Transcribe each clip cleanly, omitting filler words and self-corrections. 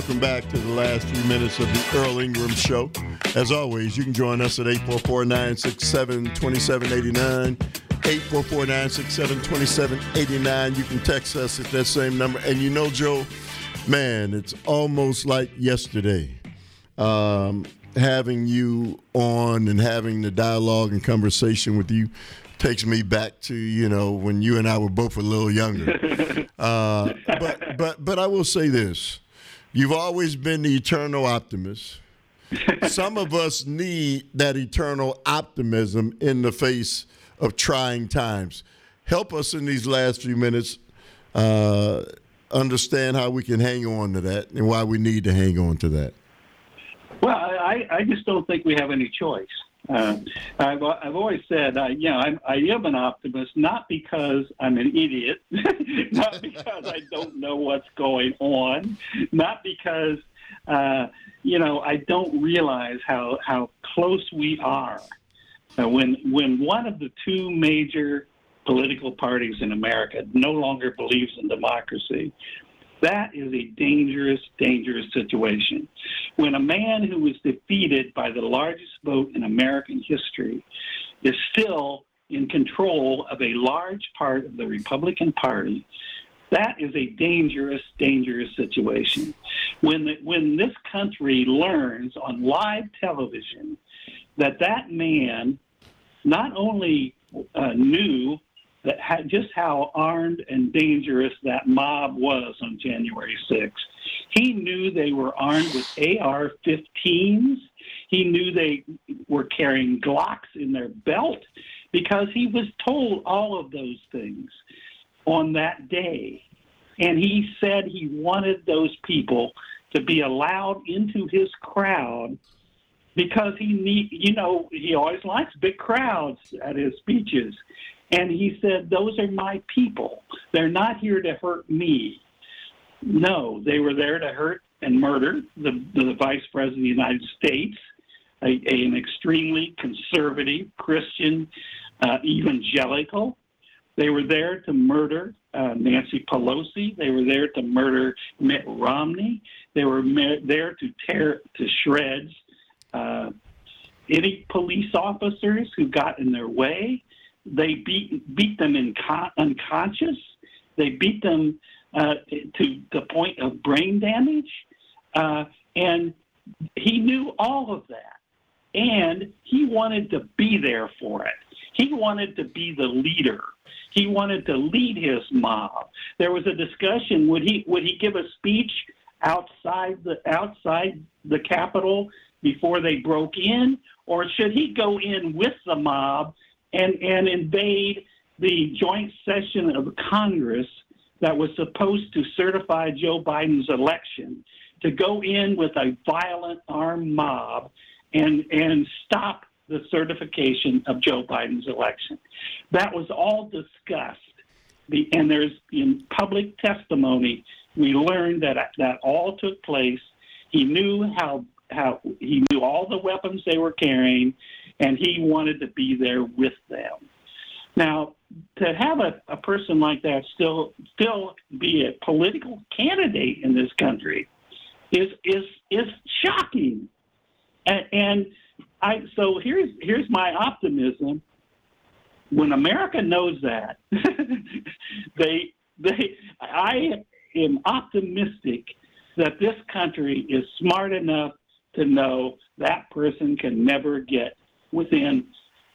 welcome back to the last few minutes of the Earl Ingram Show. As always, you can join us at 844-967-2789, 844-967-2789. You can text us at that same number. And you know, Joe, man, it's almost like yesterday. Having you on and having the dialogue and conversation with you takes me back to, when you and I were both a little younger. But I will say this. You've always been the eternal optimist. Some of us need that eternal optimism in the face of trying times. Help us in these last few minutes understand how we can hang on to that and why we need to hang on to that. Well, I just don't think we have any choice. I've always said, I am an optimist, not because I'm an idiot, not because I don't know what's going on, not because, I don't realize how close we are. When one of the two major political parties in America no longer believes in democracy, that is a dangerous, dangerous situation. When a man who was defeated by the largest vote in American history is still in control of a large part of the Republican Party, that is a dangerous, dangerous situation. When this country learns on live television that man not only knew just how armed and dangerous that mob was on January 6th. He knew they were armed with AR-15s. He knew they were carrying Glocks in their belt because he was told all of those things on that day. And he said he wanted those people to be allowed into his crowd because he always likes big crowds at his speeches. And he said, those are my people. They're not here to hurt me. No, they were there to hurt and murder the Vice President of the United States, an extremely conservative Christian evangelical. They were there to murder Nancy Pelosi. They were there to murder Mitt Romney. They were there to tear to shreds any police officers who got in their way. They beat them unconscious. They beat them to the point of brain damage. And he knew all of that. And he wanted to be there for it. He wanted to be the leader. He wanted to lead his mob. There was a discussion, would he give a speech outside the Capitol before they broke in, or should he go in with the mob and invade the joint session of Congress that was supposed to certify Joe Biden's election, to go in with a violent armed mob and stop the certification of Joe Biden's election? That was all discussed. And there's in public testimony, we learned that all took place. He knew he knew all the weapons they were carrying, and he wanted to be there with them. Now, to have a person like that still be a political candidate in this country is shocking. So here's my optimism. When America knows that, I am optimistic that this country is smart enough to know that person can never get within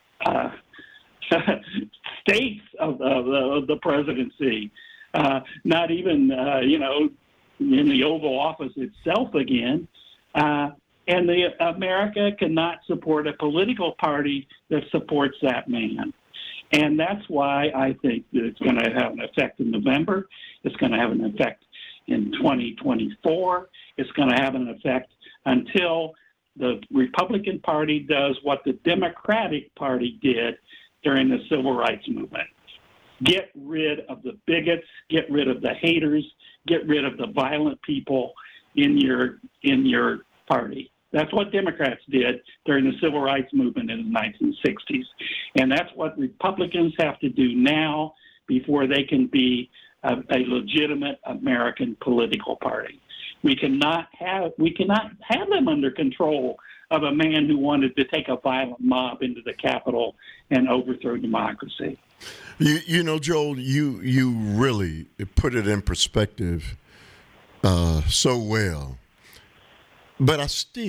states of the presidency, not even in the Oval Office itself again. And America cannot support a political party that supports that man. And that's why I think that it's going to have an effect in November. It's going to have an effect in 2024. It's going to have an effect until the Republican Party does what the Democratic Party did during the Civil Rights Movement. Get rid of the bigots, get rid of the haters, get rid of the violent people in your party. That's what Democrats did during the Civil Rights Movement in the 1960s. And that's what Republicans have to do now before they can be a legitimate American political party. We cannot have them under control of a man who wanted to take a violent mob into the Capitol and overthrow democracy. You know, Joel, you really put it in perspective so well. But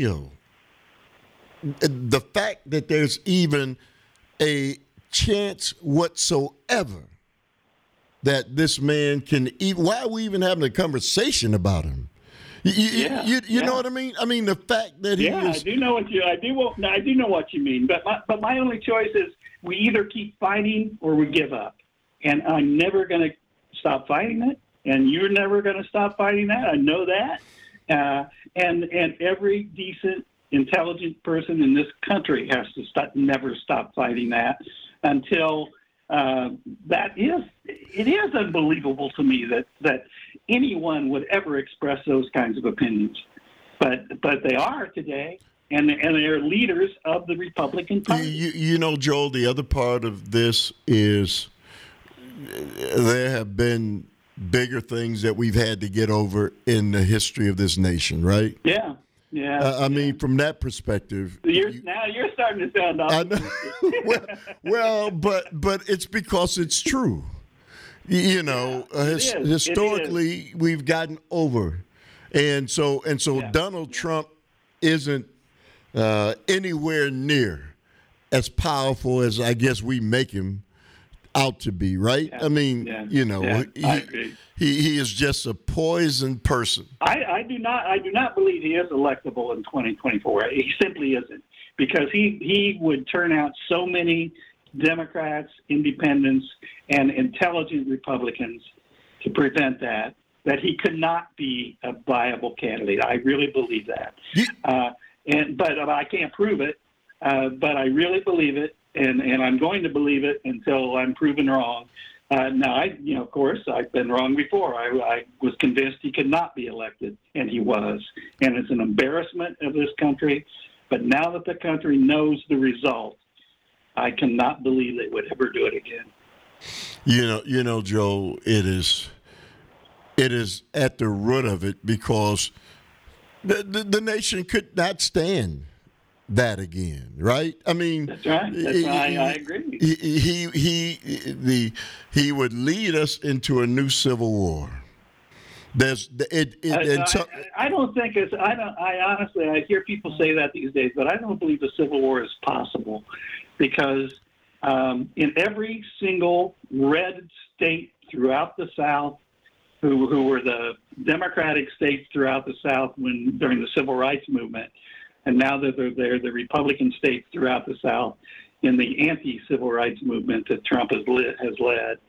the fact that there's even a chance whatsoever that this man can why are we even having a conversation about him? You know what I mean? I mean, the fact that he is... I do know what you mean. But my only choice is we either keep fighting or we give up. And I'm never going to stop fighting it. And you're never going to stop fighting that. I know that. And every decent, intelligent person in this country has to never stop fighting that until it is unbelievable to me that anyone would ever express those kinds of opinions. But they are today, and they're leaders of the Republican Party. You know, Joel, the other part of this is there have been bigger things that we've had to get over in the history of this nation, right? Yeah. I mean, from that perspective, now you're starting to sound optimistic. well, but it's because it's true. You know, historically, we've gotten over, and so Donald Trump isn't anywhere near as powerful as I guess we make him out to be, right? I mean, you know, I agree. He is just a poisoned person. I do not believe he is electable in 2024. He simply isn't, because he would turn out so many Democrats, independents, and intelligent Republicans to prevent that he could not be a viable candidate. I really believe that. But I can't prove it. But I really believe it, and I'm going to believe it until I'm proven wrong. Now, of course, I've been wrong before. I was convinced he could not be elected, and he was. And it's an embarrassment of this country. But now that the country knows the result, I cannot believe they would ever do it again. You know, Joe, it is at the root of it, because the nation could not stand that again, right? I mean, that's right. I agree. He would lead us into a new civil war. I don't think it's. I honestly, I hear people say that these days, but I don't believe a civil war is possible, because in every single red state throughout the South, who were the Democratic states throughout the South during the Civil Rights Movement, and now that they're the Republican states throughout the South in the anti-civil rights movement that Trump has led.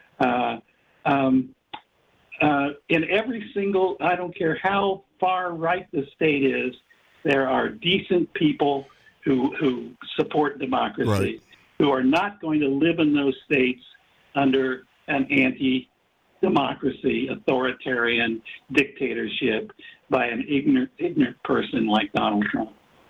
In every single, I don't care how far right the state is, there are decent people who support democracy, right, who are not going to live in those states under an anti-democracy, authoritarian dictatorship by an ignorant person like Donald Trump.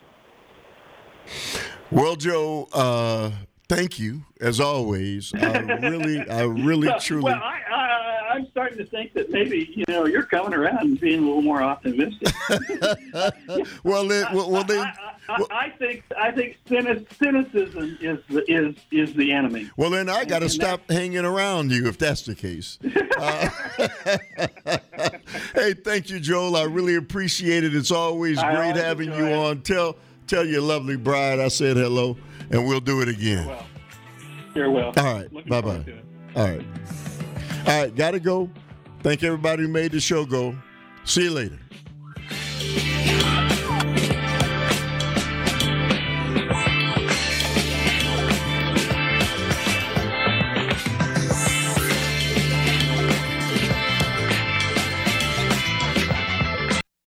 Well, Joe, thank you as always. I really, truly. Well, I'm starting to think that maybe you're coming around and being a little more optimistic. I think cynicism is the enemy. Well, then I got to stop hanging around you if that's the case. Hey, thank you, Joel. I really appreciate it. It's always great having you on. Tell your lovely bride I said hello, and we'll do it again. You're well. All right. Bye-bye. All right. Got to go. Thank everybody who made the show go. See you later.